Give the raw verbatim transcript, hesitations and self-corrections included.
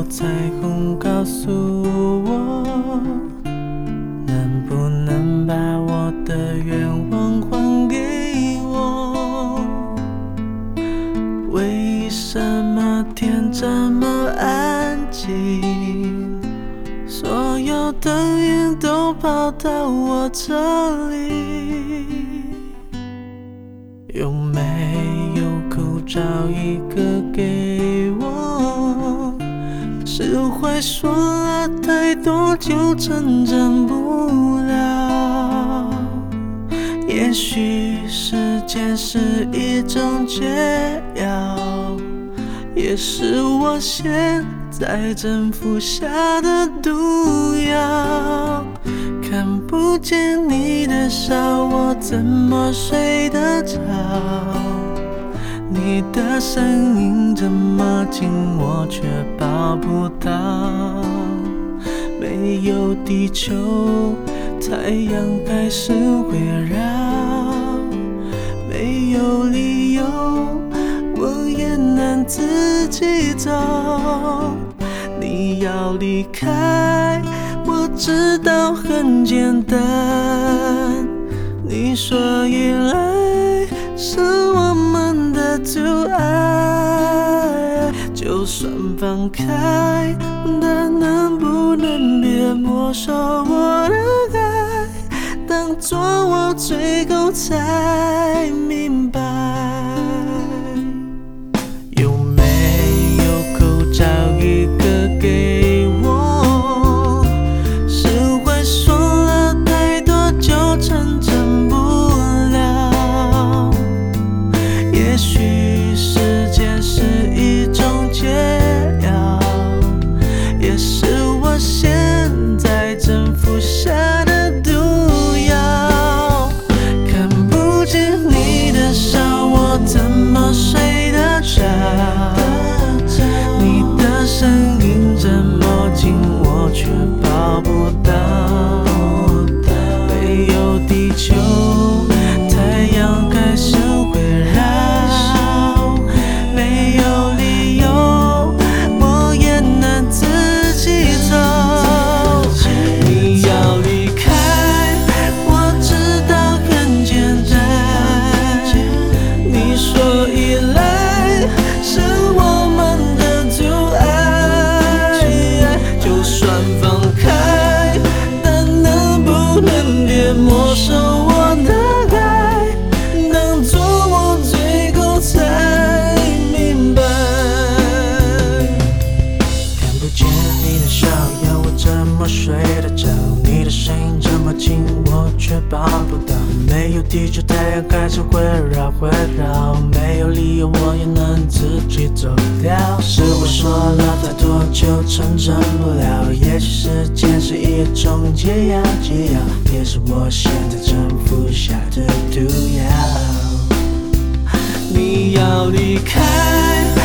彩虹告诉我，能不能把我的愿望还给我？为什么天这么安静？所有灯影都跑到我这里，有没有口罩一个给我？释怀说了太多就成真不了。也许时间是一种解药，也是我现在正服下的毒药。看不见你的笑，我怎么睡得着？你的声音这么近，我却抱不到。没有地球，太阳开始围绕。没有理由，我也能自己走。你要离开，我知道很简单。你说依赖是我们的阻碍，就算放开，但能不能别没收我的爱？当作我最后才明白，有没有口罩一个给我？释怀说了太多就成真不了。也许时间是一种解药，也是我现在正服下的毒药。看不见你的笑，我怎么睡得着？你的声音这么近，我却抱不到。没有地球，太阳开始围绕。没有理由，我也能自己走。你要离开，我知道很简单。你说依赖是我们的阻碍，就算放开，但能不能别没收我的爱？当作我最后才明白。看不见你的笑，要我怎么睡得着？你的声音这么近，我却抱不到。没有地球，太阳开始围绕围绕。没有理由，我也能自己走掉。是我说了太多就成真不了。也许时间是一种解药，解药也是我现在正服下的毒药。你要离开，